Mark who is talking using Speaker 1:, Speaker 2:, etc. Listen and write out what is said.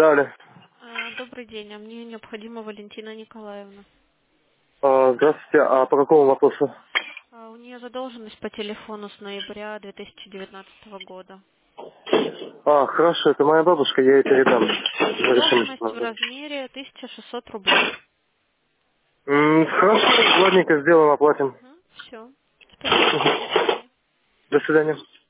Speaker 1: Далее.
Speaker 2: Добрый день, а мне необходима Валентина Николаевна.
Speaker 1: Здравствуйте, а по какому вопросу?
Speaker 2: У нее задолженность по телефону с ноября 2019 года.
Speaker 1: Хорошо, это моя бабушка, я ей передам. Мы решим.
Speaker 2: Задолженность в размере 1600 рублей.
Speaker 1: Хорошо, ладненько, сделаем, оплатим.
Speaker 2: Все. Спасибо. До свидания.
Speaker 1: До свидания.